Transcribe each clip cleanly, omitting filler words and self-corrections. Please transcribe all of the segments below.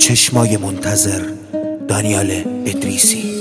چشمای منتظر، دانیال ادریسی.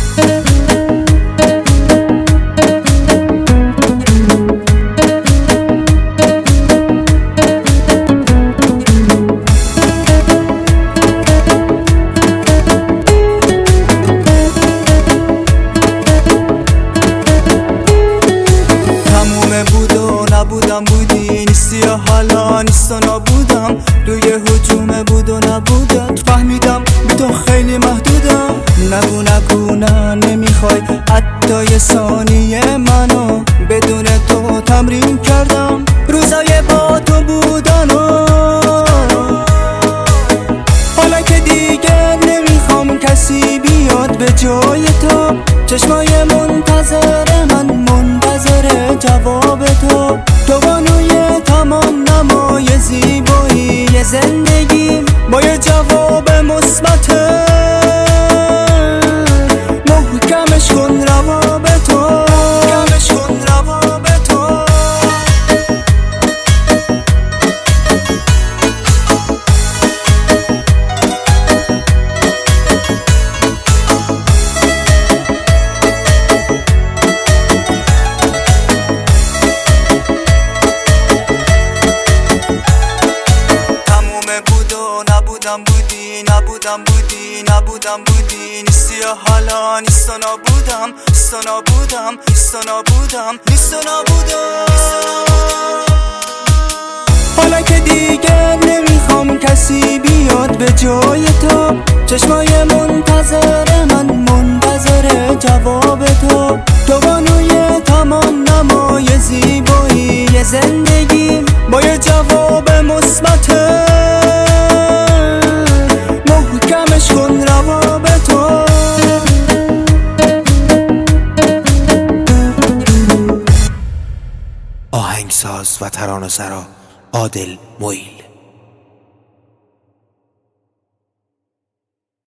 نبودم بودی، نیستی یا حالا نیست و نبودم. روی هجوم بود و نبودت فهمیدم بی تو خیلی محدودم. نگو نه نمیخوای حتی یه ثانیه منو، بدون تو تمرین کردم روزای با تو بودنو. حالا که دیگه نمیخوام کسی بیاد به جای تو، چشمای منتظر من منتظر جواب تو. تو بانوی تمام نمای زیبایی زندگیم با یه جواب مثبت، محکمش کن روابط تو، محکمش کن روابط تو. نبودم بودی، نیستی یا حالا نیست و نبودم، نیست و نبودم، نیست و نبودم، نیست و نبودم. حالا که دیگه نمیخوام کسی بیاد به جای تو، چشمای منتظر من منتظر جواب تو. تو بانوی تمام نمای زیبایی زندگیم با یه جواب مثبت، محکمش کن روابط تو. آهنگساز و ترانه‌سرا عادل معیل.